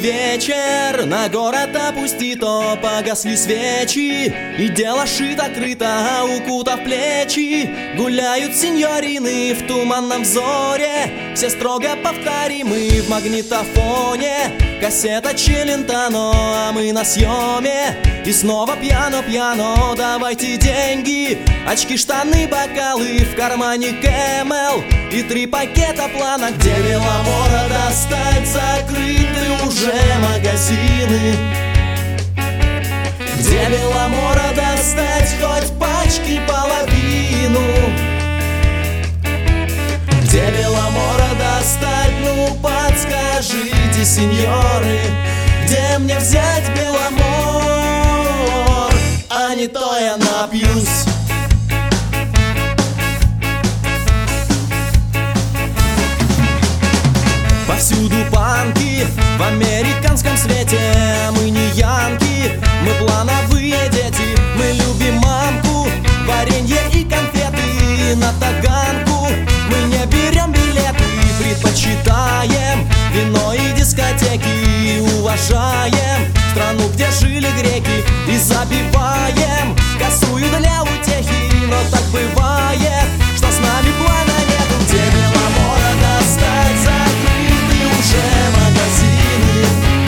вечер, на город опустито, погасли свечи, и дело шито-крыто, укутав плечи. Гуляют сеньорины в туманном взоре, все строго повторимы в магнитофоне. Кассета Челентано, а мы на съеме. И снова пьяно-пьяно, давайте деньги. Очки, штаны, бокалы, в кармане Кэмэл и 3 пакета плана. Где Беломора достать, закрыты уже магазины. Где Беломора достать, хоть пачки половину. Где Беломора достать, ну подскажите, сеньоры, где мне взять Беломор? А не то я напьюсь. Повсюду панки, в американском свете. Мы не янки, мы плановые дети. Мы любим мамку, варенье и конфеты на таганку. Мы не берем билеты, предпочитаем вино и дискотеки. Уважаем страну, где жили греки, и забиваем косую для утехи. Но так бывает, что с нами плана нету. Где Беломора достать, закрыты уже магазины.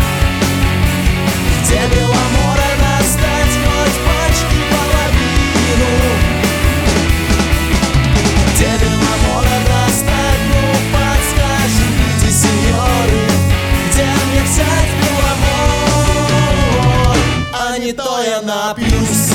Где Беломора достать, хоть пачки половину. Где Беломора достать, ну подскажите, сеньоры, где мне взять Беломор? А не то я напьюсь.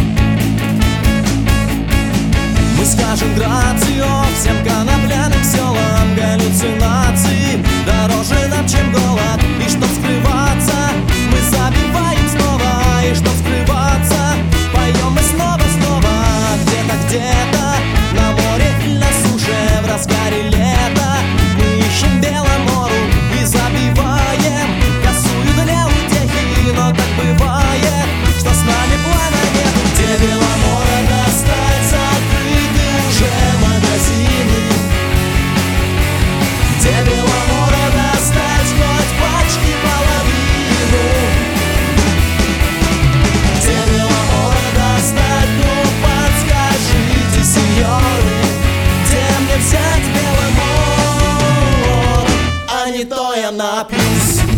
Мы скажем грацио всем конопляным селам. Галлюцинации дороже нам, чем голод. И чтоб скрываться, мы забиваем снова. И чтоб скрываться, поем мы снова-снова. Где-то на море или на суше, в разгаре лета мы ищем Беломору и забиваем косую для утехи. Но так бывает, что с нами плана нет. Где Беломора достать, закрыты уже магазины. Где Беломора достать, хоть пачки половину. Где Беломора достать, ну подскажите, сеньоры, где мне взять Беломор? А не то я напьюсь.